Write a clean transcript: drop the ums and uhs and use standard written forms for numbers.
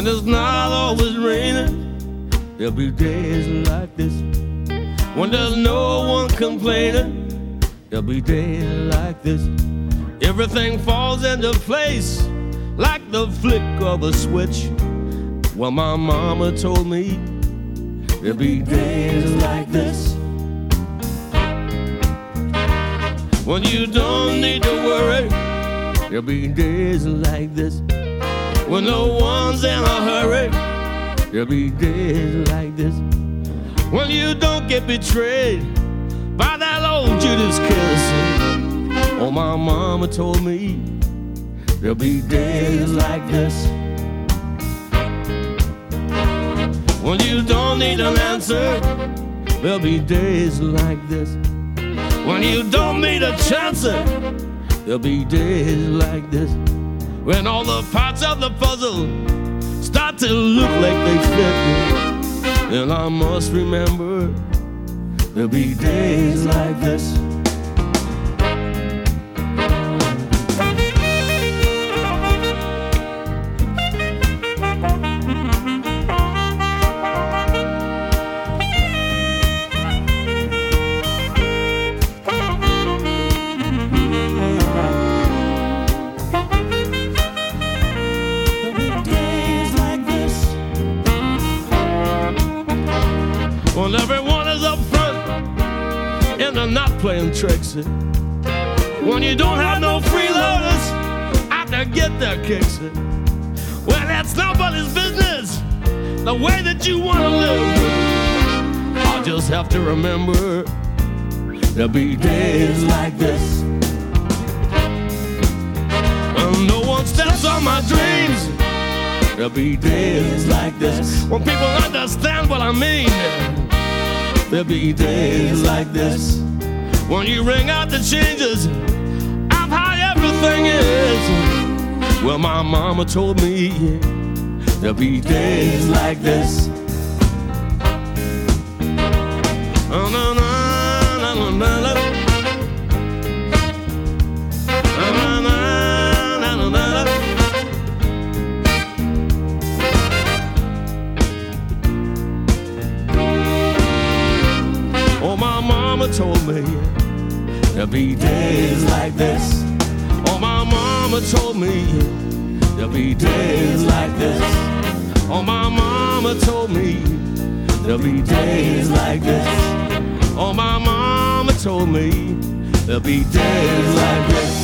When it's not always raining, there'll be days like this. When there's no one complaining, there'll be days like this. Everything falls into place like the flick of a switch. Well, my mama told me there'll be days like this. When you don't need to worry, there'll be days like this. When no one's in a hurry, there'll be days like this. When you don't get betrayed by that old Judas kiss. Oh, my mama told me there'll be days like this. When you don't need an answer, there'll be days like this. When you don't need a chance, there'll be days like this. When all the parts of the puzzle start to look like they fit, then I must remember there'll be days like this. When everyone is up front and they're not playing tricks. When you don't have no freeloaders out to get their kicks. Well, that's nobody's business, the way that you want to live. I'll just have to remember there'll be days like this. When no one steps on my dreams, there'll be days like this. When people understand what I mean, there'll be days like this. When you ring out the changes of how everything is. Well, my mama told me there'll be days like this. Oh, my mama told me there'll be days like this. Oh, my mama told me there'll be days like this. Oh, my mama told me there'll be days like this. Oh, my mama told me there'll be days like this.